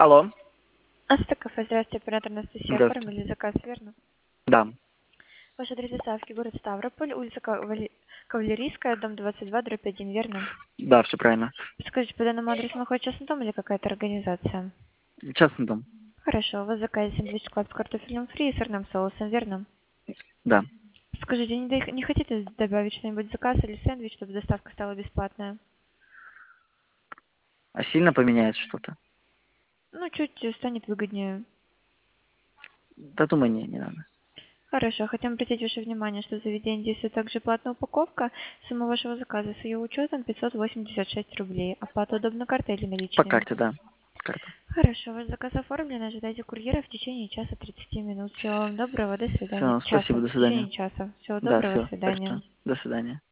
Алло. Астаков, здравствуйте, оператор Анастасия. Здравствуйте. Оформили заказ, верно? Да. Ваш адрес доставки, город Ставрополь, улица Кавалерийская, дом 22/1, верно? Да, все правильно. Скажите, по данному адресу находится частный дом или какая-то организация? Частный дом. Хорошо, у вас заказ сэндвич клаб с картофельным фри и сырным соусом, верно? Да. Скажите, не хотите добавить что-нибудь в заказ или сэндвич, чтобы доставка стала бесплатная? А сильно поменяется что-то? Ну, чуть станет выгоднее. Да, думаю, не надо. Хорошо, хотим обратить ваше внимание, что в заведении действует также платная упаковка. Сумма вашего заказа с ее учетом 586 рублей. Оплата удобна картой или По наличными? карте, да. Карта. Хорошо, ваш заказ оформлен. Ожидайте курьера в течение часа 30 минут. Всего вам доброго, до свидания. Все, Часа, спасибо, до в свидания. течение часа. Всего Да, доброго, до все, свидания. хорошо. До свидания.